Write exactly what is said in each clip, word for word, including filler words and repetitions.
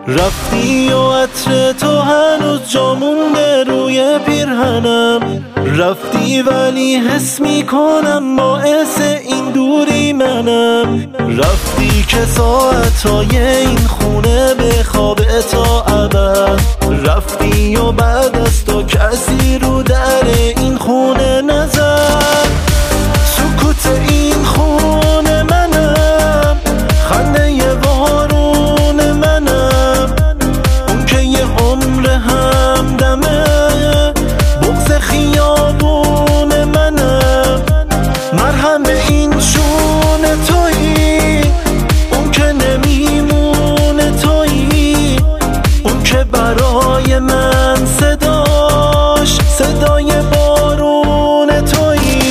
رفتی و عطر تو هنوز جا مونده روی پیرهنم. رفتی ولی حس میکنم باعث این دوری منم. رفتی که ساعتهای این خونه به خوابه تا ابد. رفتی و بعد از تو کسی رو در این خونه نزد. سکوت این خونه منم، خنده بارون منم، اون که یه عمر همدمه، بغض خیابون منم. مرهم این شونه تویی، اون که نمیمونه تویی، اون که برای من صداش صدای بارون تویی.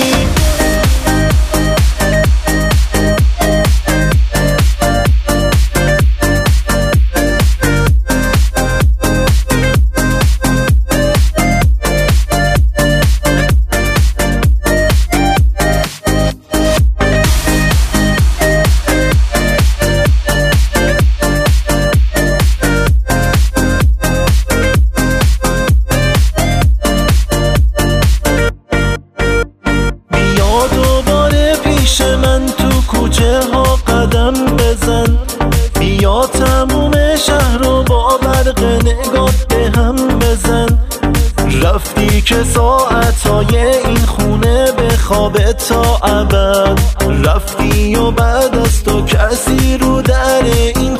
من تو کوچه ها قدم بزن، بیا تموم شهر رو با برق نگات به هم بزن. رفتی که ساعتهای این خونه به خوابه تا ابد. رفتی و بعد از تو کسی رو در این